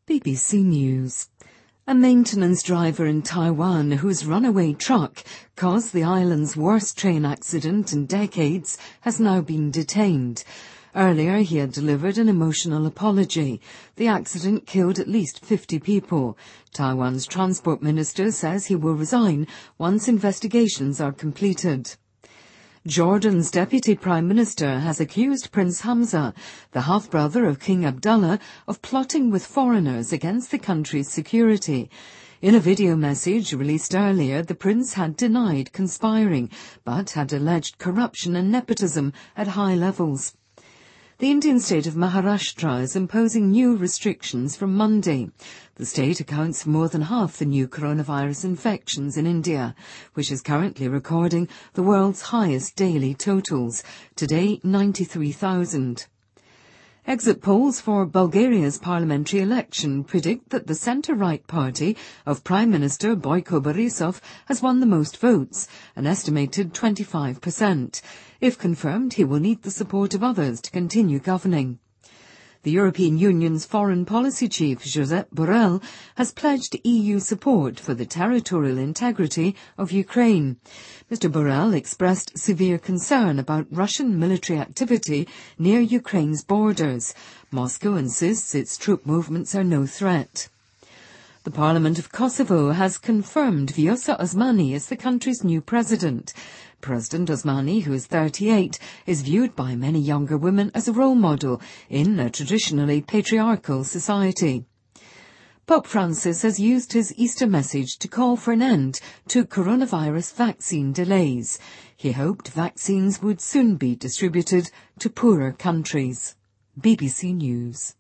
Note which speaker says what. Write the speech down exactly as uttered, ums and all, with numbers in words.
Speaker 1: B B C News. A maintenance driver in Taiwan whose runaway truck caused the island's worst train accident in decades has now been detained. Earlier, he had delivered an emotional apology. The accident killed at least fifty people. Taiwan's transport minister says he will resign once investigations are completed. Jordan's deputy prime minister has accused Prince Hamza, the half-brother of King Abdullah, of plotting with foreigners against the country's security. In a video message released earlier, the prince had denied conspiring, but had alleged corruption and nepotism at high levels. The Indian state of Maharashtra is imposing new restrictions from Monday. The state accounts for more than half the new coronavirus infections in India, which is currently recording the world's highest daily totals, today ninety-three thousand. Exit polls for Bulgaria's parliamentary election predict that the centre-right party of Prime Minister Boyko Borisov has won the most votes, an estimated twenty-five percent. If confirmed, he will need the support of others to continue governing. The European Union's foreign policy chief, Josep Borrell, has pledged E U support for the territorial integrity of Ukraine. Mister Borrell expressed severe concern about Russian military activity near Ukraine's borders. Moscow insists its troop movements are no threat. The Parliament of Kosovo has confirmed Vjosa Osmani as the country's new president. President Osmani, who is thirty-eight, is viewed by many younger women as a role model in a traditionally patriarchal society. Pope Francis has used his Easter message to call for an end to coronavirus vaccine delays. He hoped vaccines would soon be distributed to poorer countries. B B C News.